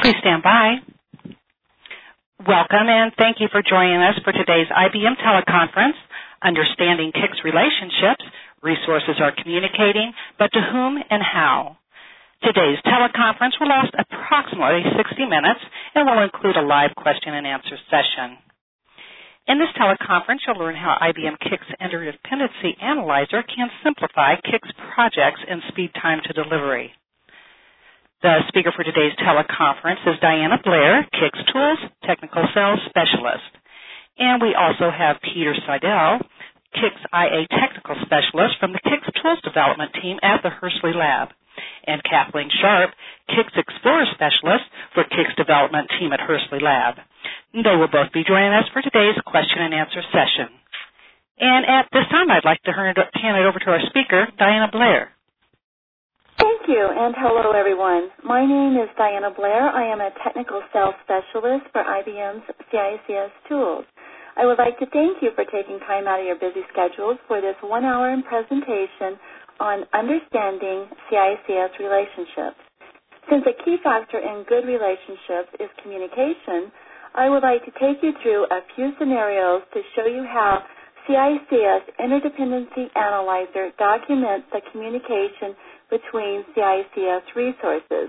Please stand by. Welcome and thank you for joining us for today's IBM teleconference, Understanding KICS Relationships. Resources are communicating, but to whom and how? Today's teleconference will last approximately 60 minutes and will include a live question and answer session. In this teleconference, you'll learn how IBM KICS Interdependency Analyzer can simplify KICS projects and speed time to delivery. The speaker for today's teleconference is Diana Blair, KICS Tools Technical Sales Specialist. And we also have Peter Seidel, KICS IA Technical Specialist from the KICS Tools Development Team at the Hursley Lab, and Kathleen Sharp, KICS Explorer Specialist for KICS Development Team at Hursley Lab. They will both be joining us for today's question and answer session. And at this time, I'd like to hand it over to our speaker, Diana Blair. Thank you, and hello, everyone. My name is Diana Blair. I am a Technical Sales Specialist for IBM's CICS Tools. I would like to thank you for taking time out of your busy schedules for this 1-hour presentation on understanding CICS relationships. Since a key factor in good relationships is communication, I would like to take you through a few scenarios to show you how CICS Interdependency Analyzer documents the communication between CICS resources.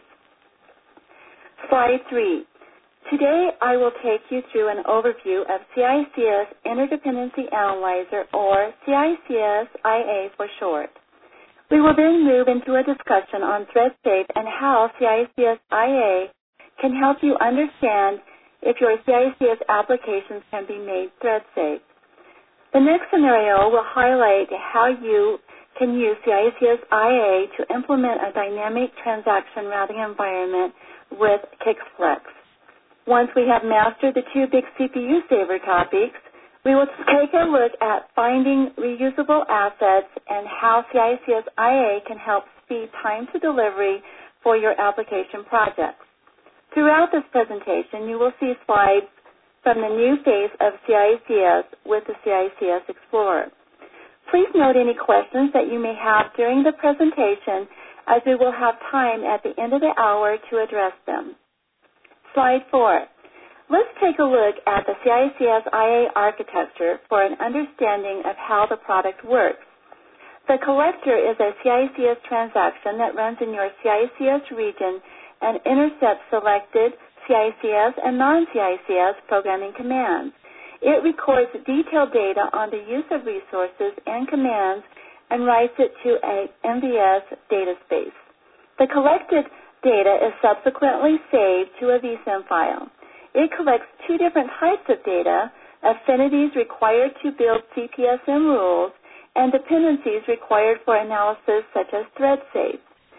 Slide 3. Today I will take you through an overview of CICS Interdependency Analyzer, or CICS IA for short. We will then move into a discussion on ThreadSafe and how CICS IA can help you understand if your CICS applications can be made ThreadSafe. The next scenario will highlight how you can use CICS IA to implement a dynamic transaction routing environment with KICSFlex. Once we have mastered the two big CPU saver topics, we will take a look at finding reusable assets and how CICS IA can help speed time to delivery for your application projects. Throughout this presentation, you will see slides from the new face of CICS with the CICS Explorer. Please note any questions that you may have during the presentation, as we will have time at the end of the hour to address them. Slide 4. Let's take a look at the CICS IA architecture for an understanding of how the product works. The collector is a CICS transaction that runs in your CICS region and intercepts selected CICS and non-CICS programming commands. It records detailed data on the use of resources and commands and writes it to a MVS data space. The collected data is subsequently saved to a vSim file. It collects two different types of data: affinities required to build CPSM rules and dependencies required for analysis such as ThreadSafe.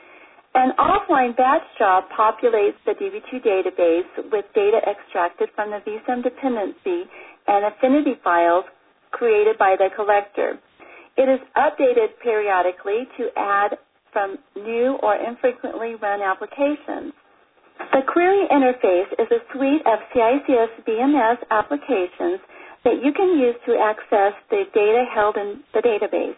An offline batch job populates the DB2 database with data extracted from the vSim dependency and affinity files created by the collector. It is updated periodically to add from new or infrequently run applications. The query interface is a suite of CICS VMS applications that you can use to access the data held in the database.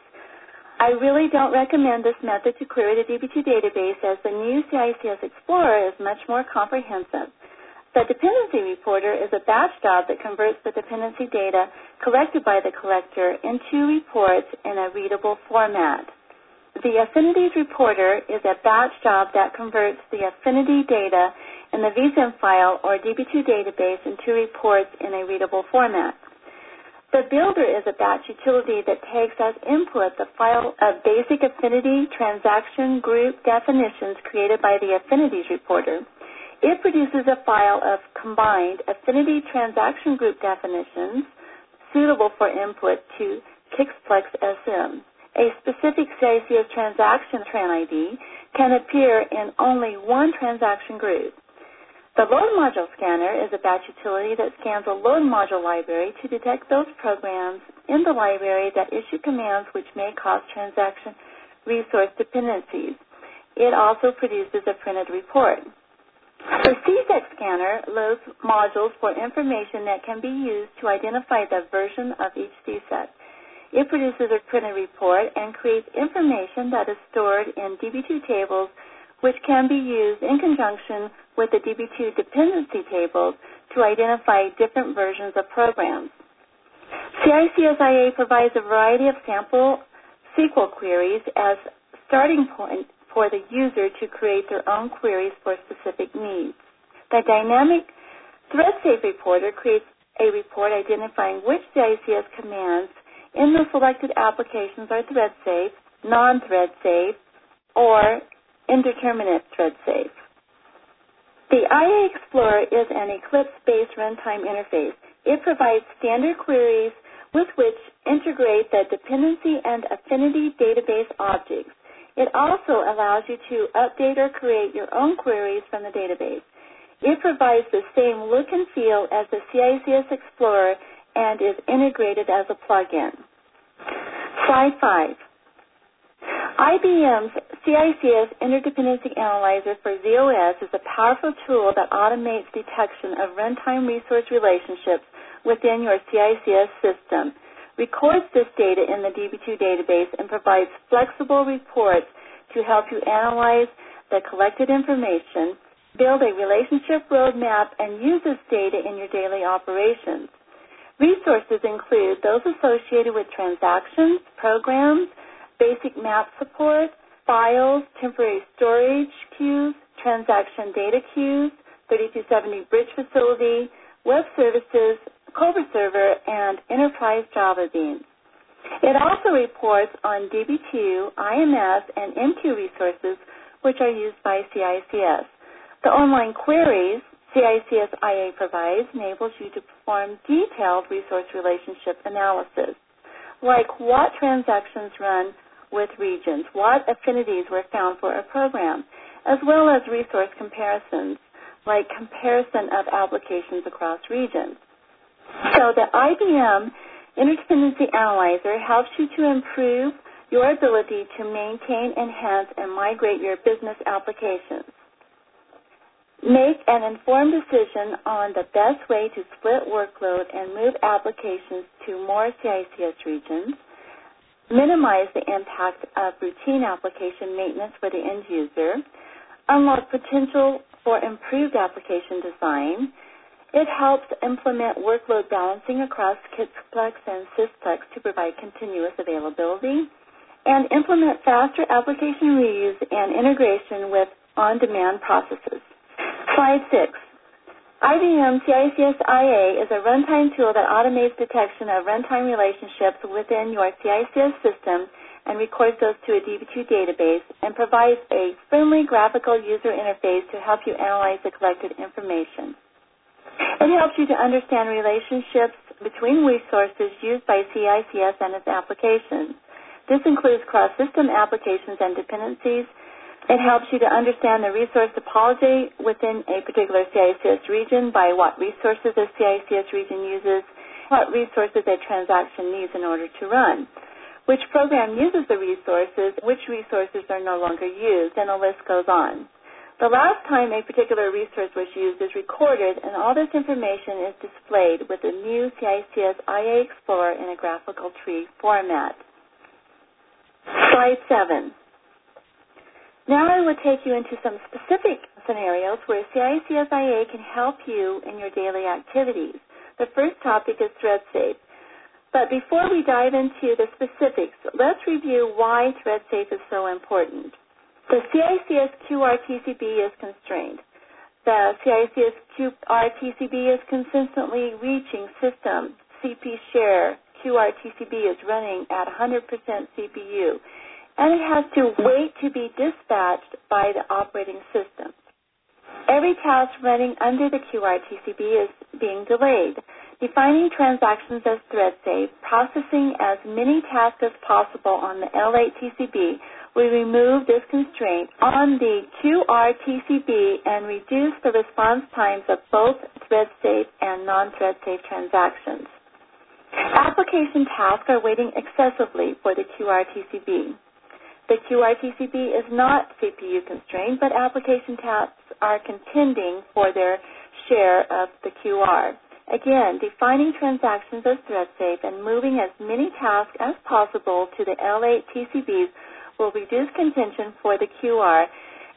I really don't recommend this method to query the DB2 database, as the new CICS Explorer is much more comprehensive. The dependency reporter is a batch job that converts the dependency data collected by the collector into reports in a readable format. The affinities reporter is a batch job that converts the affinity data in the vSim file or DB2 database into reports in a readable format. The builder is a batch utility that takes as input the file of basic affinity transaction group definitions created by the affinities reporter. It produces a file of combined affinity transaction group definitions suitable for input to KICSFlex SM. A specific CICS transaction tran ID can appear in only one transaction group. The load module scanner is a batch utility that scans a load module library to detect those programs in the library that issue commands which may cause transaction resource dependencies. It also produces a printed report. The CSEC scanner loads modules for information that can be used to identify the version of each CSEC. It produces a printed report and creates information that is stored in DB2 tables, which can be used in conjunction with the DB2 dependency tables to identify different versions of programs. CICS-IA provides a variety of sample SQL queries as starting point for the user to create their own queries for specific needs. The dynamic ThreadSafe reporter creates a report identifying which CICS commands in the selected applications are thread-safe, non-thread-safe, or indeterminate thread-safe. The IA Explorer is an Eclipse-based runtime interface. It provides standard queries with which integrate the dependency and affinity database objects. It also allows you to update or create your own queries from the database. It provides the same look and feel as the CICS Explorer and is integrated as a plugin. Slide 5. IBM's CICS Interdependency Analyzer for z/OS is a powerful tool that automates detection of runtime resource relationships within your CICS system, records this data in the DB2 database, and provides flexible reports to help you analyze the collected information, build a relationship roadmap, and use this data in your daily operations. Resources include those associated with transactions, programs, basic map support, files, temporary storage queues, transaction data queues, 3270 bridge facility, web services, Cobra Server, and enterprise Java Beans. It also reports on DB2, IMS, and MQ resources, which are used by CICS. The online queries CICS-IA provides enables you to perform detailed resource relationship analysis, like what transactions run with regions, what affinities were found for a program, as well as resource comparisons, like comparison of applications across regions. So the IBM Interdependency Analyzer helps you to improve your ability to maintain, enhance, and migrate your business applications. Make an informed decision on the best way to split workload and move applications to more CICS regions. Minimize the impact of routine application maintenance for the end user. Unlock potential for improved application design. It helps implement workload balancing across KISSPlex and SysPlex to provide continuous availability. And implement faster application reuse and integration with on-demand processes. Slide 6. IBM CICS-IA is a runtime tool that automates detection of runtime relationships within your CICS system and records those to a DB2 database and provides a friendly graphical user interface to help you analyze the collected information. It helps you to understand relationships between resources used by CICS and its applications. This includes cross-system applications and dependencies. It helps you to understand the resource topology within a particular CICS region by what resources a CICS region uses, what resources a transaction needs in order to run, which program uses the resources, which resources are no longer used, and the list goes on. The last time a particular resource was used is recorded, and all this information is displayed with the new CICS-IA Explorer in a graphical tree format. Slide 7. Now I will take you into some specific scenarios where CICS-IA can help you in your daily activities. The first topic is ThreadSafe. But before we dive into the specifics, let's review why ThreadSafe is so important. The CICS QRTCB is constrained. The CICS QRTCB is consistently reaching system CP share. QRTCB is running at 100% CPU. And it has to wait to be dispatched by the operating system. Every task running under the QRTCB is being delayed. Defining transactions as thread-safe, processing as many tasks as possible on the L8 TCB will remove this constraint on the QRTCB and reduce the response times of both thread-safe and non-thread-safe transactions. Application tasks are waiting excessively for the QRTCB. The QRTCB is not CPU constrained, but application tasks are contending for their share of the QR. Again, defining transactions as thread-safe and moving as many tasks as possible to the L8 TCBs will reduce contention for the QR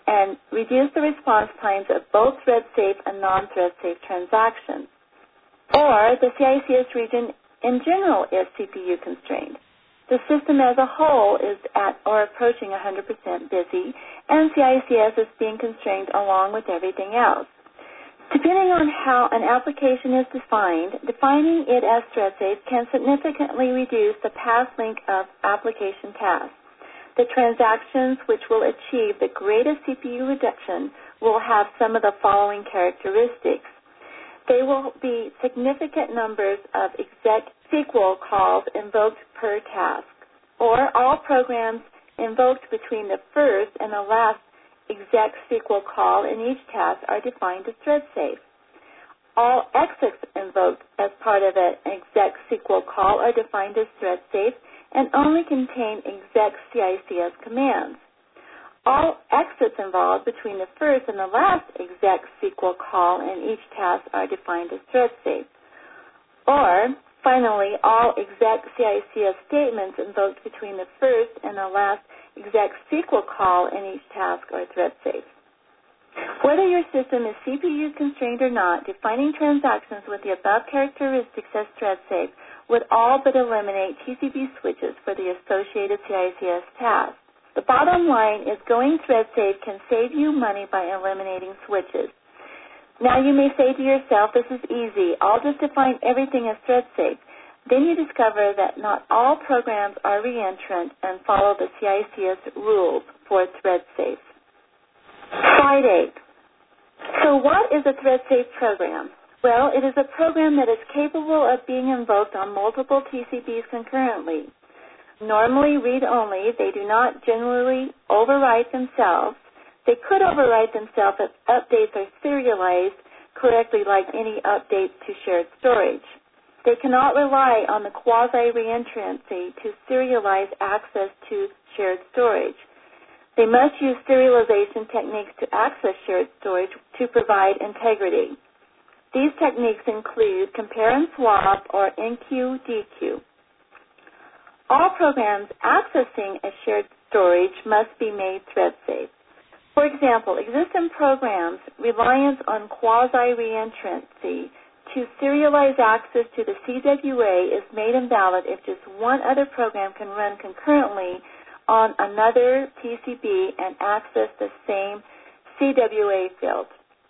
and reduce the response times of both thread-safe and non-thread-safe transactions. Or the CICS region in general is CPU constrained. The system as a whole is at or approaching 100% busy, and CICS is being constrained along with everything else. Depending on how an application is defined, defining it as thread-safe can significantly reduce the path link of application tasks. The transactions which will achieve the greatest CPU reduction will have some of the following characteristics. They will be significant numbers of exec SQL calls invoked per task, or all programs invoked between the first and the last exec SQL call in each task are defined as thread-safe. All exits invoked as part of an exec SQL call are defined as thread-safe and only contain exec CICS commands. All exits involved between the first and the last exec SQL call in each task are defined as thread-safe. Or, finally, all exec CICS statements invoked between the first and the last exec SQL call in each task are thread-safe. Whether your system is CPU constrained or not, defining transactions with the above characteristics as thread-safe would all but eliminate TCP switches for the associated CICS tasks. The bottom line is going thread-safe can save you money by eliminating switches. Now you may say to yourself, this is easy. I'll just define everything as thread-safe. Then you discover that not all programs are reentrant and follow the CICS rules for thread-safe. Slide 8. So what is a thread-safe program? Well, it is a program that is capable of being invoked on multiple TCPs concurrently. Normally read-only, they do not generally overwrite themselves. They could overwrite themselves if updates are serialized correctly like any updates to shared storage. They cannot rely on the quasi-reentrancy to serialize access to shared storage. They must use serialization techniques to access shared storage to provide integrity. These techniques include compare and swap or NQ-DQ. All programs accessing a shared storage must be made thread-safe. For example, existing programs' reliance on quasi-reentrancy to serialize access to the CWA is made invalid if just one other program can run concurrently on another TCP and access the same CWA field.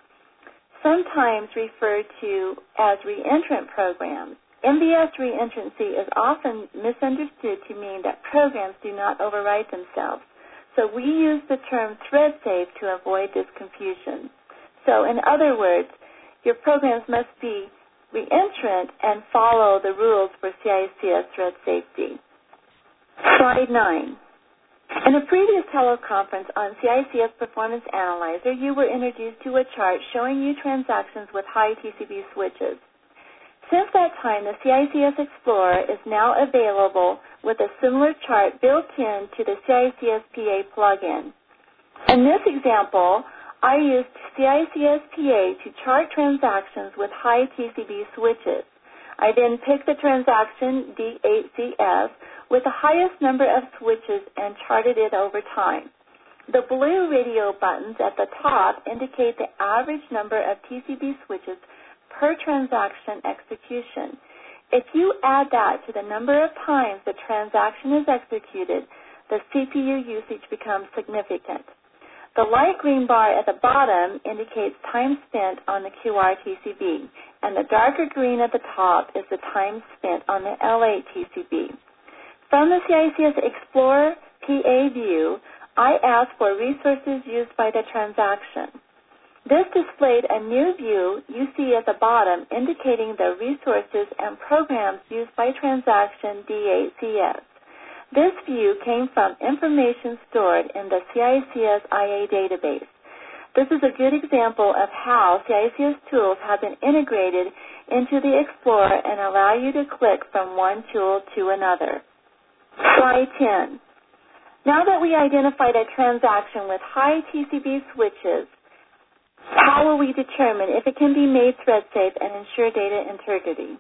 Sometimes referred to as reentrant programs, MVS reentrancy is often misunderstood to mean that programs do not overwrite themselves. So we use the term thread-safe to avoid this confusion. So in other words, your programs must be reentrant and follow the rules for CICS thread safety. Slide 9. In a previous teleconference on CICS Performance Analyzer, you were introduced to a chart showing you transactions with high TCP switches. Since that time, the CICS Explorer is now available with a similar chart built in to the CICS PA plugin. In this example, I used CICS PA to chart transactions with high TCP switches. I then picked the transaction D8CS with the highest number of switches and charted it over time. The blue radio buttons at the top indicate the average number of TCP switches per transaction execution. If you add that to the number of times the transaction is executed, the CPU usage becomes significant. The light green bar at the bottom indicates time spent on the QRTCB, and the darker green at the top is the time spent on the L8 TCB. From the CICS Explorer PA view, I asked for resources used by the transaction. This displayed a new view you see at the bottom indicating the resources and programs used by transaction D8CS. This view came from information stored in the CICS IA database. This is a good example of how CICS tools have been integrated into the Explorer and allow you to click from one tool to another. Slide 10. Now that we identified a transaction with high TCP switches, how will we determine if it can be made thread-safe and ensure data integrity?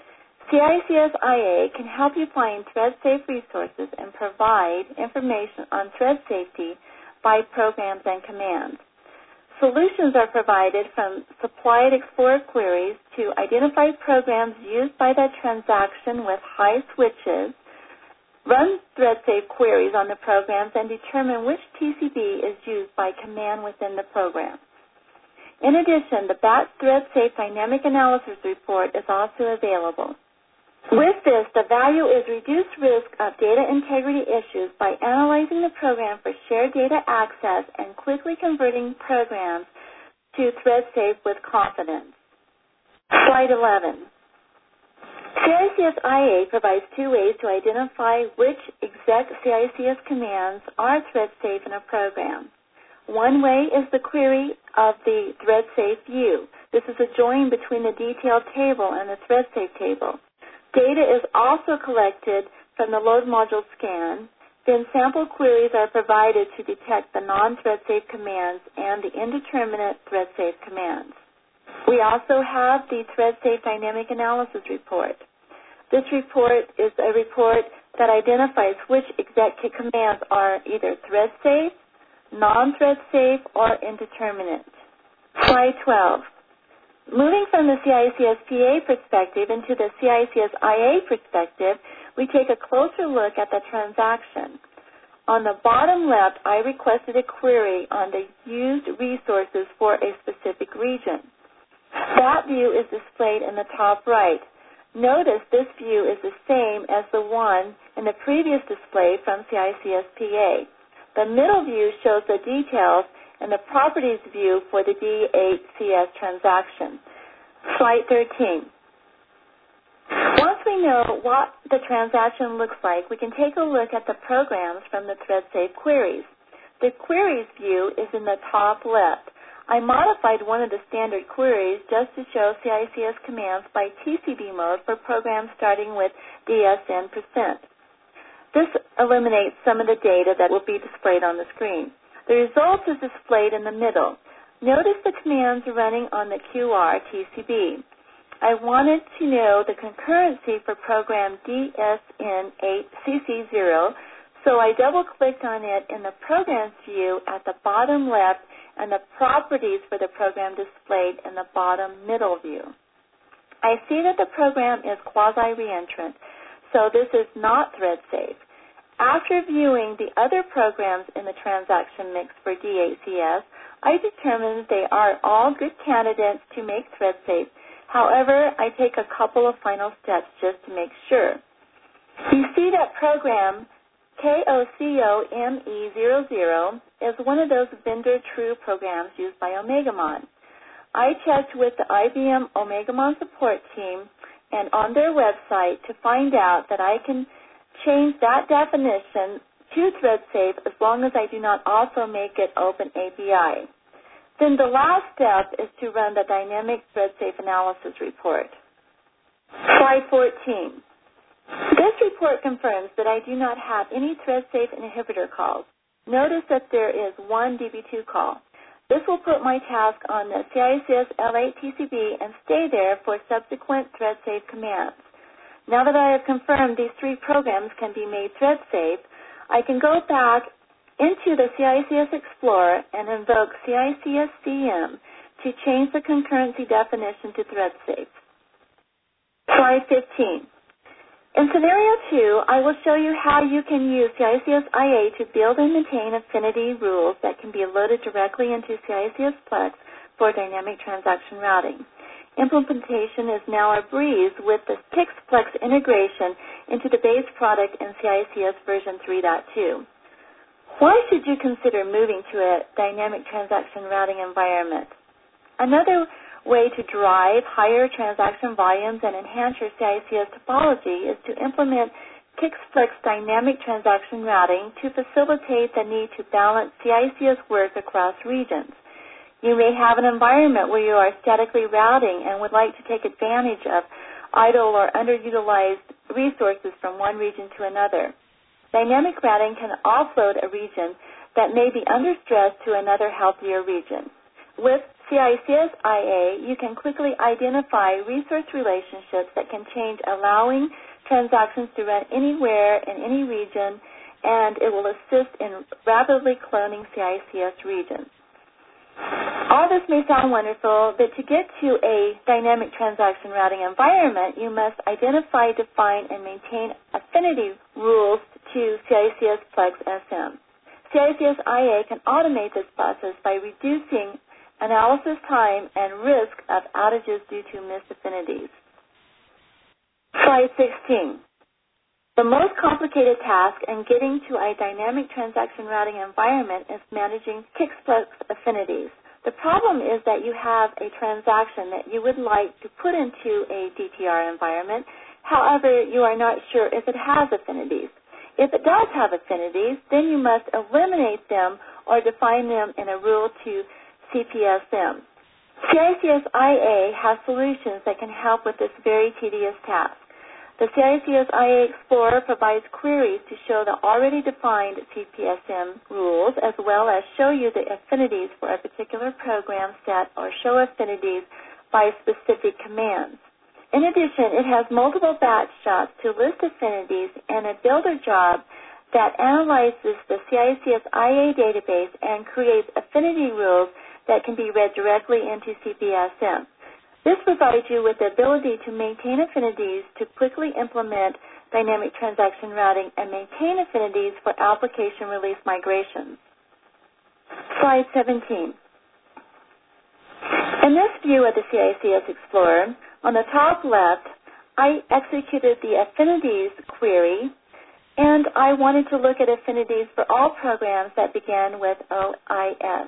CICS IA can help you find thread-safe resources and provide information on thread safety by programs and commands. Solutions are provided from supplied Explorer queries to identify programs used by that transaction with high switches, run thread-safe queries on the programs, and determine which TCB is used by command within the program. In addition, the BAT thread-safe dynamic analysis report is also available. With this, the value is reduced risk of data integrity issues by analyzing the program for shared data access and quickly converting programs to thread-safe with confidence. Slide 11. CICS-IA provides two ways to identify which exec CICS commands are thread-safe in a program. One way is the query of the thread-safe view. This is a join between the detailed table and the thread-safe table. Data is also collected from the load module scan. Then sample queries are provided to detect the non-thread-safe commands and the indeterminate thread-safe commands. We also have the thread-safe dynamic analysis report. This report is a report that identifies which exec commands are either thread-safe, non-thread-safe, or indeterminate. Slide 12. Moving from the CICS-PA perspective into the CICS-IA perspective, we take a closer look at the transaction. On the bottom left, I requested a query on the used resources for a specific region. That view is displayed in the top right. Notice this view is the same as the one in the previous display from CICS-PA. The middle view shows the details and the properties view for the D8CS transaction. Slide 13. Once we know what the transaction looks like, we can take a look at the programs from the thread-safe queries. The queries view is in the top left. I modified one of the standard queries just to show CICS commands by TCB mode for programs starting with DSN%. This eliminates some of the data that will be displayed on the screen. The result is displayed in the middle. Notice the commands running on the QR TCB. I wanted to know the concurrency for program DSN8CC0, so I double-clicked on it in the Programs view at the bottom left and the properties for the program displayed in the bottom middle view. I see that the program is quasi-reentrant, so this is not thread-safe. After viewing the other programs in the transaction mix for D8CS, I determined they are all good candidates to make thread-safe. However, I take a couple of final steps just to make sure. You see that program KOCOME00 is one of those vendor true programs used by Omegamon. I checked with the IBM Omegamon support team and on their website to find out that I can change that definition to thread-safe as long as I do not also make it open API. Then the last step is to run the dynamic thread-safe analysis report. Slide 14. This report confirms that I do not have any thread-safe inhibitor calls. Notice that there is one DB2 call. This will put my task on the CICS L8 TCB and stay there for subsequent thread-safe commands. Now that I have confirmed these three programs can be made thread-safe, I can go back into the CICS Explorer and invoke CICS-CM to change the concurrency definition to thread-safe. Slide 15. In Scenario 2, I will show you how you can use CICS-IA to build and maintain affinity rules that can be loaded directly into CICS Plex for dynamic transaction routing. Implementation is now a breeze with the PixPlex integration into the base product in CICS version 3.2. Why should you consider moving to a dynamic transaction routing environment? Another way to drive higher transaction volumes and enhance your CICS topology is to implement PixPlex dynamic transaction routing to facilitate the need to balance CICS work across regions. You may have an environment where you are statically routing and would like to take advantage of idle or underutilized resources from one region to another. Dynamic routing can offload a region that may be under stress to another healthier region. With CICS-IA, you can quickly identify resource relationships that can change, allowing transactions to run anywhere in any region and it will assist in rapidly cloning CICS regions. All this may sound wonderful, but to get to a dynamic transaction routing environment, you must identify, define, and maintain affinity rules to CICS Plex SM. CICS IA can automate this process by reducing analysis time and risk of outages due to missed affinities. Slide 16. The most complicated task in getting to a dynamic transaction routing environment is managing CICS Plex affinities. The problem is that you have a transaction that you would like to put into a DTR environment. However, you are not sure if it has affinities. If it does have affinities, then you must eliminate them or define them in a rule to CPSM. CICS IA has solutions that can help with this very tedious task. The CICS IA Explorer provides queries to show the already defined CPSM rules as well as show you the affinities for a particular program set or show affinities by specific commands. In addition, it has multiple batch jobs to list affinities and a builder job that analyzes the CICS IA database and creates affinity rules that can be read directly into CPSM. This provides you with the ability to maintain affinities to quickly implement dynamic transaction routing and maintain affinities for application release migrations. Slide 17. In this view of the CICS Explorer, on the top left, I executed the affinities query, and I wanted to look at affinities for all programs that began with OIS.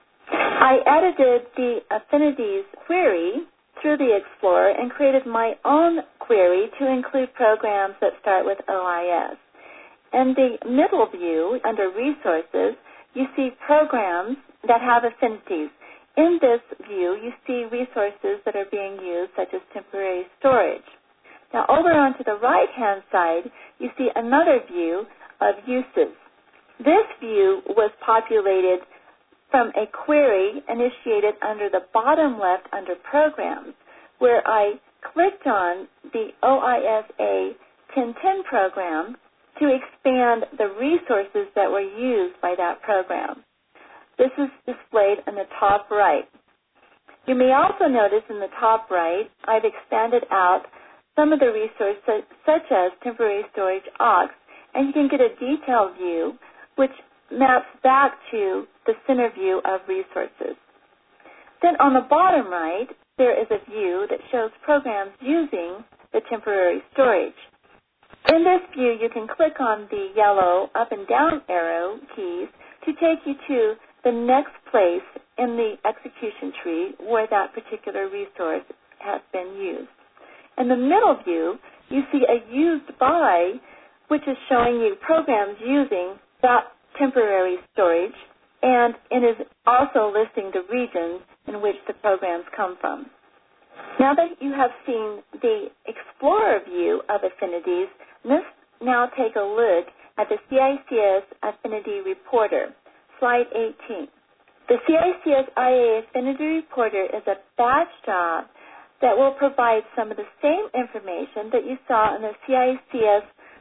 I edited the affinities query through the Explorer and created my own query to include programs that start with OIS. In the middle view, under Resources, you see programs that have affinities. In this view, you see resources that are being used, such as temporary storage. Now, over onto the right-hand side, you see another view of uses. This view was populated from a query initiated under the bottom left under Programs, where I clicked on the OISA 1010 program to expand the resources that were used by that program. This is displayed in the top right. You may also notice in the top right, I've expanded out some of the resources such as temporary storage aux, and you can get a detailed view which maps back to the center view of resources. Then on the bottom right, there is a view that shows programs using the temporary storage. In this view, you can click on the yellow up and down arrow keys to take you to the next place in the execution tree where that particular resource has been used. In the middle view, you see a used by, which is showing you programs using that temporary storage, and it is also listing the regions in which the programs come from. Now that you have seen the Explorer view of affinities, let's now take a look at the CICS Affinity Reporter, slide 18. The CICS IA Affinity Reporter is a batch job that will provide some of the same information that you saw in the CICS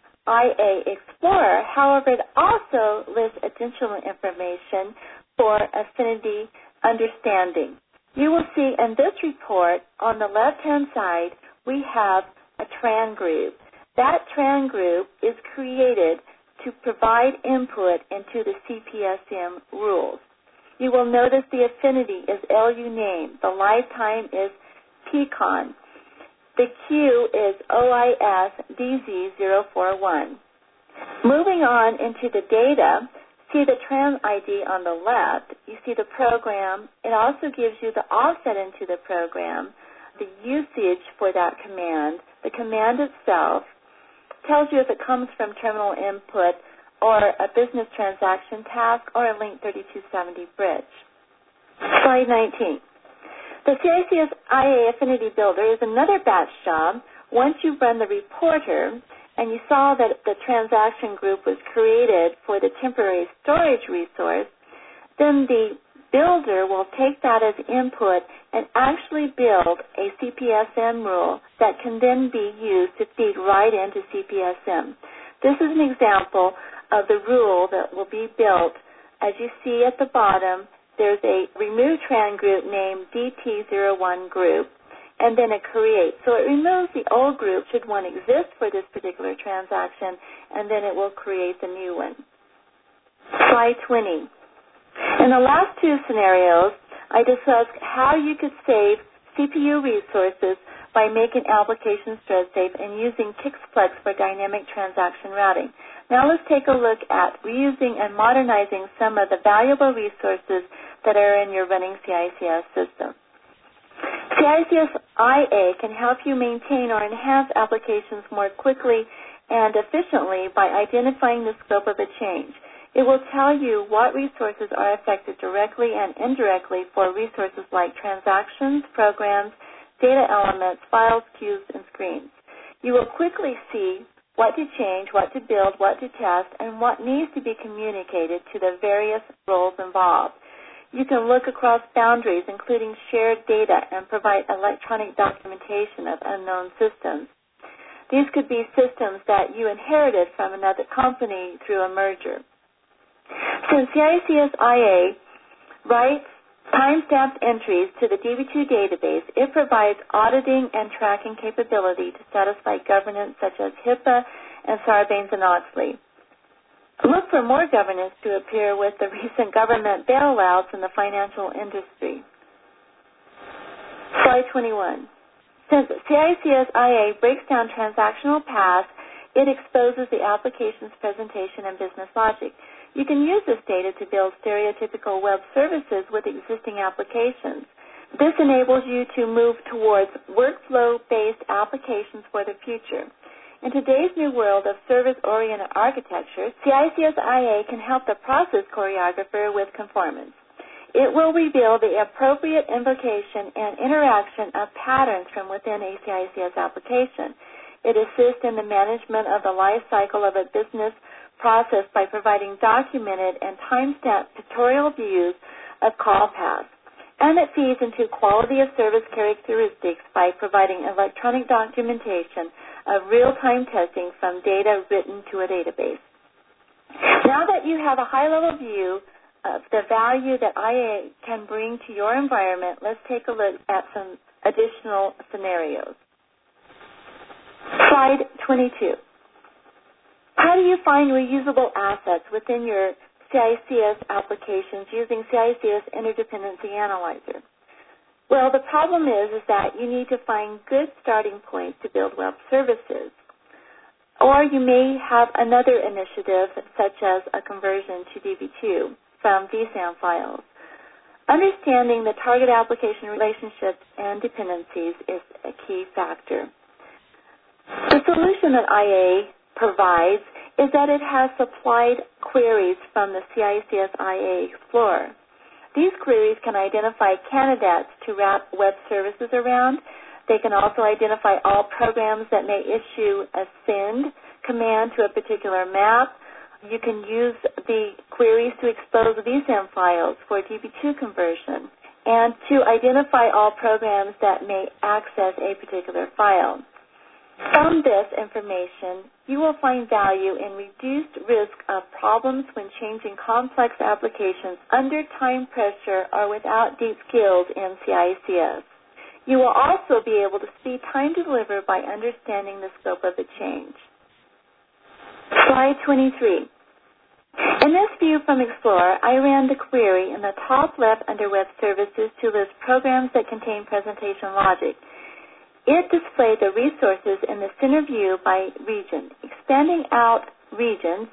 IA Explorer. However, it also lists additional information for affinity understanding. You will see in this report on the left-hand side, we have a TRAN group. That TRAN group is created to provide input into the CPSM rules. You will notice the affinity is LU name. The lifetime is PCON. The Q is OIS DZ041. Moving on into the data, see the TRAN ID on the left. You see the program. It also gives you the offset into the program, the usage for that command. The command itself tells you if it comes from terminal input or a business transaction task or a Link 3270 bridge. Slide 19. The CICS IA Affinity Builder is another batch job. Once you run the reporter and you saw that the transaction group was created for the temporary storage resource, then the builder will take that as input and actually build a CPSM rule that can then be used to feed right into CPSM. This is an example of the rule that will be built. As you see at the bottom, there's a remove tran group named DT01 group, and then a create. So it removes the old group should one exist for this particular transaction, and then it will create the new one. Slide 20. In the last two scenarios, I discussed how you could save CPU resources by making applications thread safe and using KixFlex for dynamic transaction routing. Now let's take a look at reusing and modernizing some of the valuable resources that are in your running CICS system. CICS IA can help you maintain or enhance applications more quickly and efficiently by identifying the scope of a change. It will tell you what resources are affected directly and indirectly for resources like transactions, programs, data elements, files, queues, and screens. You will quickly see what to change, what to build, what to test, and what needs to be communicated to the various roles involved. You can look across boundaries, including shared data, and provide electronic documentation of unknown systems. These could be systems that you inherited from another company through a merger. Since CICS IA writes time-stamped entries to the DB2 database, it provides auditing and tracking capability to satisfy governance such as HIPAA and Sarbanes-Oxley. Look for more governance to appear with the recent government bailouts in the financial industry. Slide 21. Since CICS IA breaks down transactional paths, it exposes the application's presentation and business logic. You can use this data to build stereotypical web services with existing applications. This enables you to move towards workflow-based applications for the future. In today's new world of service-oriented architecture, CICS IA can help the process choreographer with conformance. It will reveal the appropriate invocation and interaction of patterns from within a CICS application. It assists in the management of the life cycle of a business process by providing documented and time-stamped pictorial views of call paths. And it feeds into quality of service characteristics by providing electronic documentation of real-time testing from data written to a database. Now that you have a high-level view of the value that IA can bring to your environment, let's take a look at some additional scenarios. Slide 22. How do you find reusable assets within your CICS applications using CICS Interdependency Analyzer? Well, the problem is that you need to find good starting points to build web services. Or you may have another initiative, such as a conversion to DB2 from vSAN files. Understanding the target application relationships and dependencies is a key factor. The solution that IA provides is that it has supplied queries from the CICS IA Explorer. These queries can identify candidates to wrap web services around. They can also identify all programs that may issue a send command to a particular map. You can use the queries to expose vSAN files for DB2 conversion and to identify all programs that may access a particular file. From this information, you will find value in reduced risk of problems when changing complex applications under time pressure or without deep skills in CICS. You will also be able to speed time to deliver by understanding the scope of the change. Slide 23. In this view from Explorer, I ran the query in the top left under Web Services to list programs that contain presentation logic. It displayed the resources in the center view by region. Expanding out region,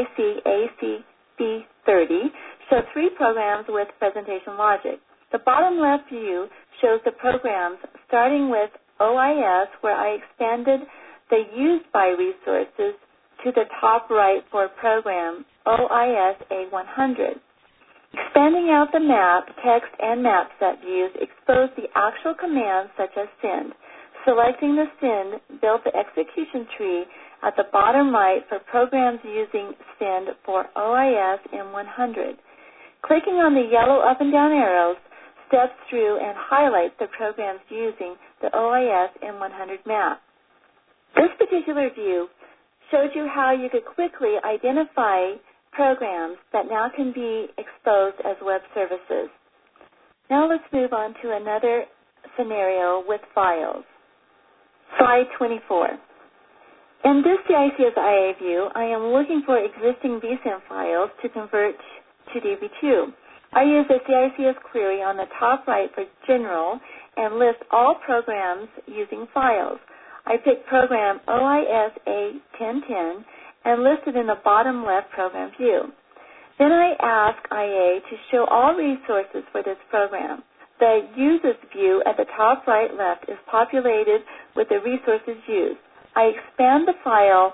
CIC-ACB30, shows 3 programs with presentation logic. The bottom left view shows the programs starting with OIS, where I expanded the used by resources to the top right for program OIS A100. Expanding out the map, text, and map set views expose the actual commands such as send. Selecting the send built the execution tree at the bottom right for programs using send for OIS M100. Clicking on the yellow up and down arrows steps through and highlights the programs using the OIS M100 map. This particular view showed you how you could quickly identify programs that now can be exposed as web services. Now let's move on to another scenario with files. Slide 24. In this CICS IA view, I am looking for existing vSAN files to convert to DB2. I use the CICS query on the top right for General and list all programs using files. I pick program OISA 1010 and list it in the bottom left program view. Then I ask IA to show all resources for this program. The Users view at the top right left is populated with the resources used. I expand the file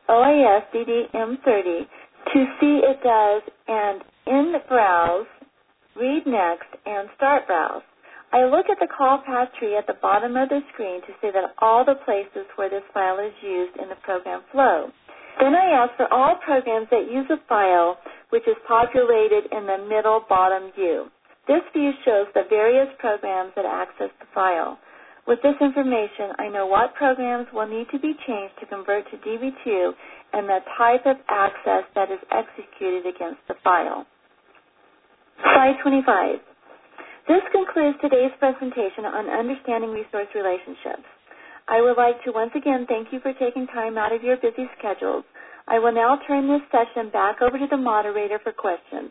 OISDDM30 to see it does and in Browse, Read Next, and Start Browse. I look at the call path tree at the bottom of the screen to see that all the places where this file is used in the program flow. Then I ask for all programs that use a file which is populated in the middle bottom view. This view shows the various programs that access the file. With this information, I know what programs will need to be changed to convert to DB2 and the type of access that is executed against the file. Slide 25. This concludes today's presentation on understanding resource relationships. I would like to once again thank you for taking time out of your busy schedules. I will now turn this session back over to the moderator for questions.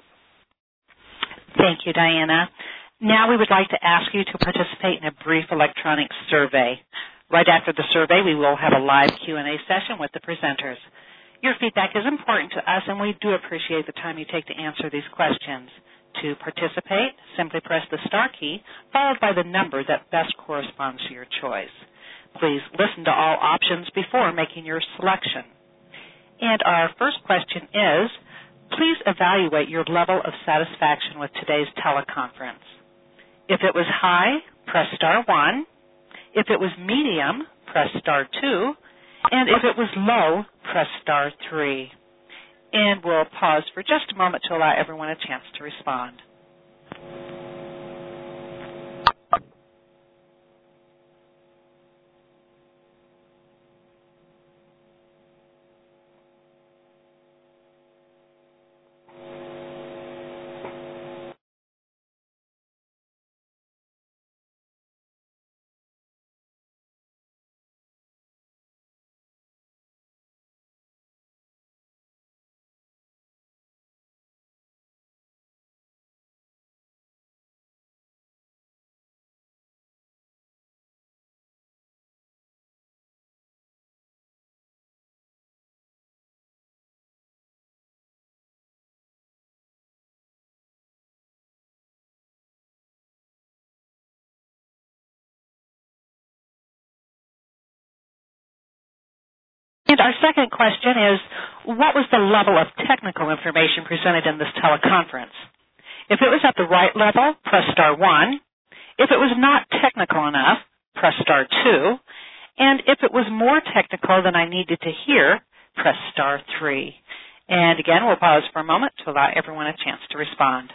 Thank you, Diana. Now we would like to ask you to participate in a brief electronic survey. Right after the survey, we will have a live Q&A session with the presenters. Your feedback is important to us, and we do appreciate the time you take to answer these questions. To participate, simply press the star key, followed by the number that best corresponds to your choice. Please listen to all options before making your selection. And our first question is, please evaluate your level of satisfaction with today's teleconference. If it was high, press star 1. If it was medium, press star 2. And if it was low, press star 3. And we'll pause for just a moment to allow everyone a chance to respond. And our second question is, what was the level of technical information presented in this teleconference? If it was at the right level, press star 1. If it was not technical enough, press star 2. And if it was more technical than I needed to hear, press star 3. And again, we'll pause for a moment to allow everyone a chance to respond.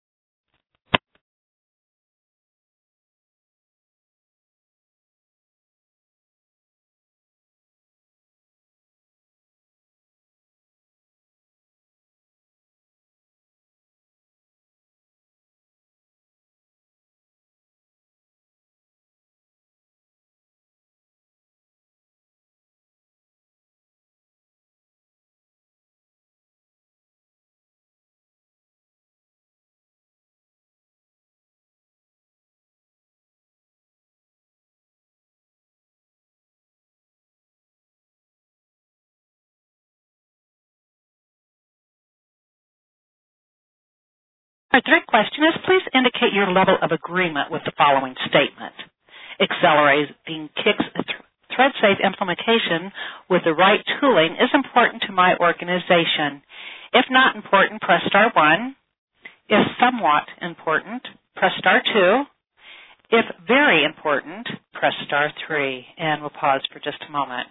Our third question is, please indicate your level of agreement with the following statement. Accelerating KICS thread-safe implementation with the right tooling is important to my organization. If not important, press star 1. If somewhat important, press star 2. If very important, press star 3. And we'll pause for just a moment.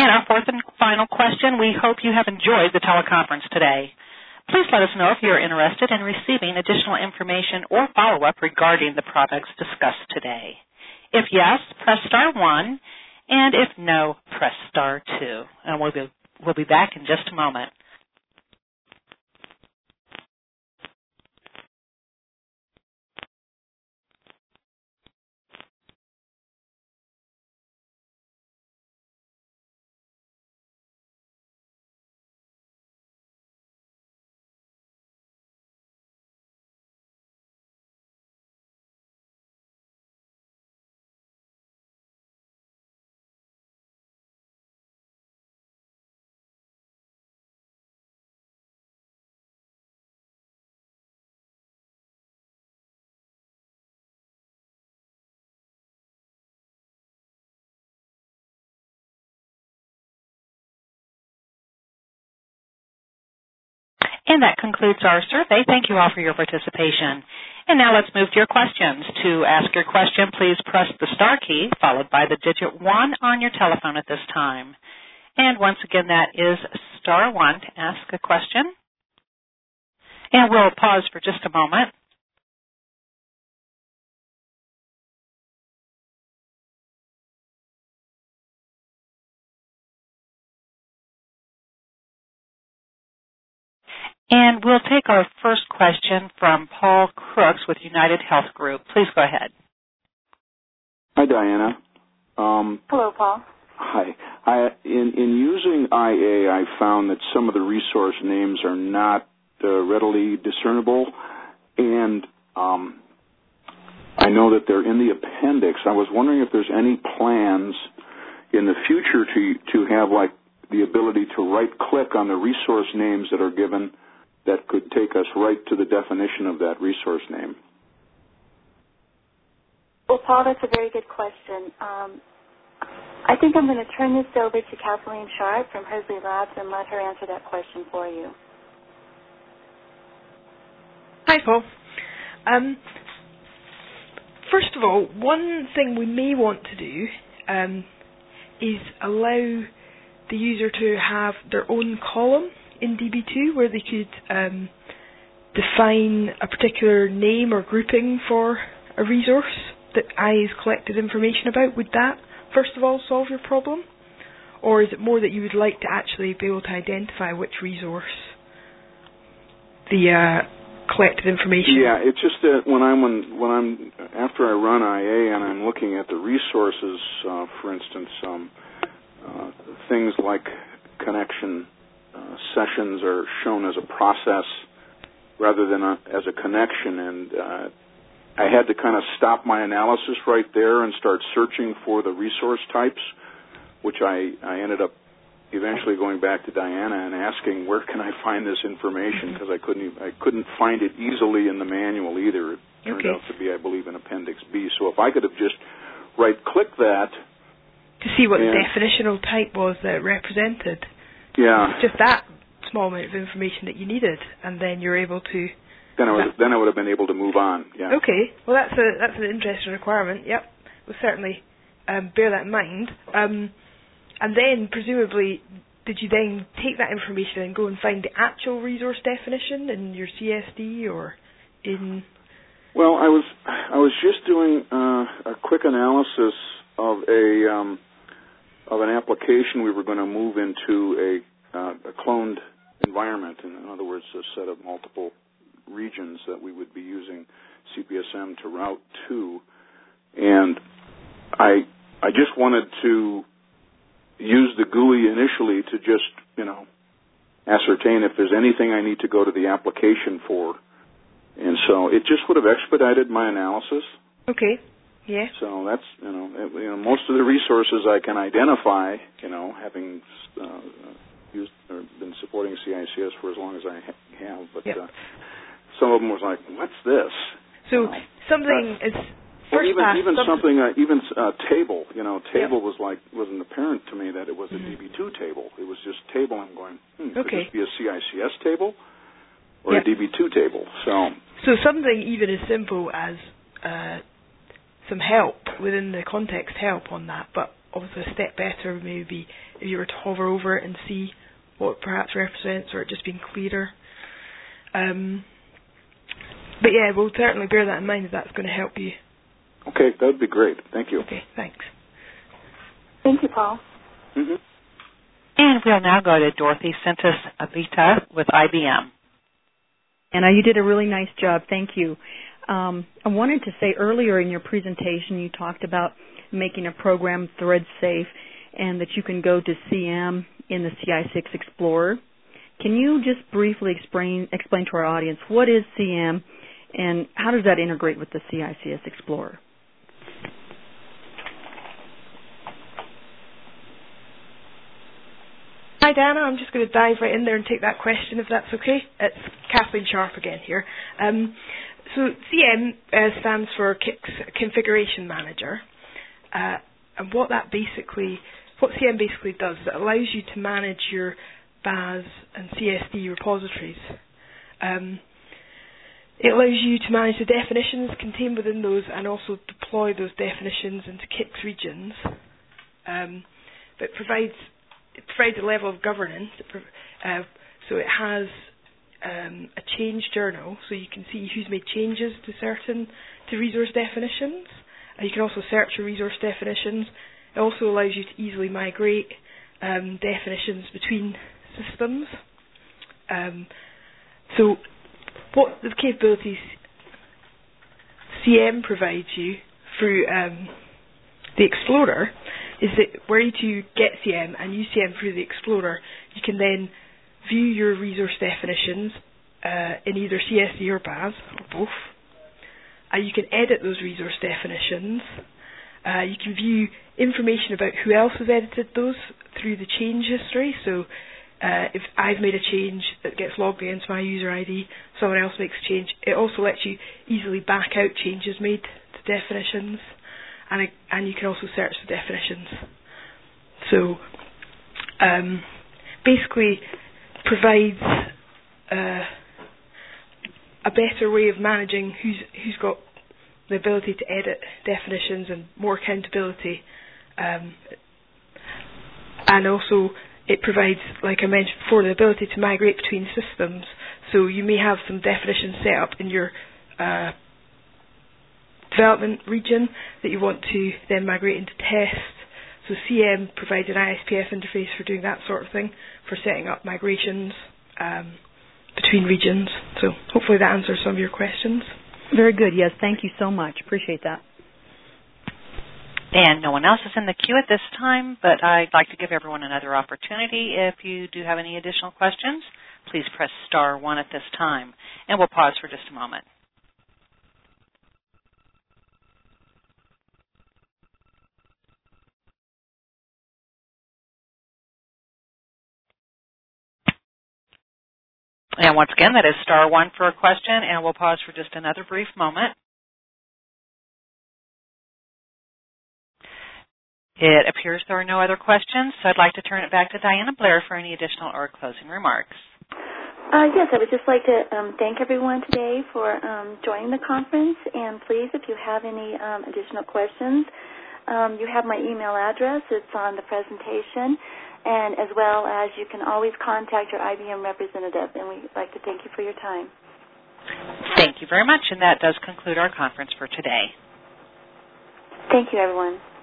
And our fourth and final question, we hope you have enjoyed the teleconference today. Please let us know if you're interested in receiving additional information or follow-up regarding the products discussed today. If yes, press star 1, and if no, press star 2. And we'll be back in just a moment. And that concludes our survey. Thank you all for your participation. And now let's move to your questions. To ask your question, please press the star key followed by the digit 1 on your telephone at this time. And once again, that is star 1 to ask a question. And we'll pause for just a moment. And we'll take our first question from Paul Crooks with United Health Group. Please go ahead. Hi, Diana. Hello, Paul. Hi. In using IA, I found that some of the resource names are not readily discernible, and I know that they're in the appendix. I was wondering if there's any plans in the future to have like the ability to right-click on the resource names that are given that could take us right to the definition of that resource name. Well, Paul, that's a very good question. I think I'm going to turn this over to Kathleen Sharp from Hersley Labs and let her answer that question for you. Hi, Paul. First of all, one thing we may want to do is allow the user to have their own column in DB2 where they could define a particular name or grouping for a resource that IA's collected information about. Would that, first of all, solve your problem? Or is it more that you would like to actually be able to identify which resource the collected information? Yeah, it's just that when I'm after I run IA and I'm looking at the resources, for instance, things like connection sessions are shown as a process rather than as a connection, and I had to kind of stop my analysis right there and start searching for the resource types, which I ended up eventually going back to Diana and asking, where can I find this information, because I couldn't find it easily in the manual either. It turned out to be, I believe, in Appendix B. So if I could have just right-clicked that to see what the definitional type was that it represented. Yeah. It's just that small amount of information that you needed, and then you're able to... Then I would have been able to move on. Yeah. Okay. Well, that's an interesting requirement. Yep. We'll certainly bear that in mind. And then, presumably, did you then take that information and go and find the actual resource definition in your CSD or in... Well, I was just doing a quick analysis of an application we were going to move into a cloned environment. In other words, a set of multiple regions that we would be using CPSM to route to. And I just wanted to use the GUI initially to just, ascertain if there's anything I need to go to the application for. And so it just would have expedited my analysis. Okay. Yeah. So that's, most of the resources I can identify, having used or been supporting CICS for as long as I have. But some of them was like, what's this? So something is... Even table, table wasn't apparent to me that it was a DB2 table. It was just table. I'm going, could this be a CICS table or a DB2 table? So something even as simple as some help within the context help on that, but obviously a step better maybe if you were to hover over it and see what it perhaps represents, or it just being clearer. But yeah, we'll certainly bear that in mind if that's going to help you. Okay, that would be great. Thank you. Okay, thanks. Thank you, Paul. Mm-hmm. And we'll now go to Dorothy Sintas-Avita with IBM. Anna, you did a really nice job. Thank you. I wanted to say earlier in your presentation you talked about making a program thread safe and that you can go to CM in the CI6 Explorer. Can you just briefly explain to our audience what is CM and how does that integrate with the CICS Explorer? Hi, Dana. I'm just going to dive right in there and take that question, if that's okay. It's Kathleen Sharp again here. So CM stands for Configuration Manager, and what CM basically does is it allows you to manage your BAS and CSD repositories. It allows you to manage the definitions contained within those and also deploy those definitions into KICS regions. But it provides a level of governance. So it has a change journal, so you can see who's made changes to resource definitions. You can also search your resource definitions. It also allows you to easily migrate definitions between systems. So what the capabilities CM provides you through the Explorer is that were you to get CM and use CM through the Explorer, you can then view your resource definitions in either CSD or BAS, or both. You can edit those resource definitions. You can view information about who else has edited those through the change history. So if I've made a change that gets logged against my user ID, someone else makes a change, it also lets you easily back out changes made to definitions. And you can also search the definitions. So basically provides a better way of managing who's got the ability to edit definitions and more accountability. And also it provides, like I mentioned before, the ability to migrate between systems. So you may have some definitions set up in your development region that you want to then migrate into test. So CM provides an ISPF interface for doing that sort of thing, for setting up migrations between regions. So hopefully that answers some of your questions. Very good. Yes, thank you so much. Appreciate that. And no one else is in the queue at this time, but I'd like to give everyone another opportunity. If you do have any additional questions, please press *1 at this time. And we'll pause for just a moment. And once again, that is *1 for a question, and we'll pause for just another brief moment. It appears there are no other questions, so I'd like to turn it back to Diana Blair for any additional or closing remarks. Yes, I would just like to thank everyone today for joining the conference, and please, if you have any additional questions, you have my email address. It's on the presentation. And as well as you can always contact your IBM representative, and we'd like to thank you for your time. Thank you very much, and that does conclude our conference for today. Thank you, everyone.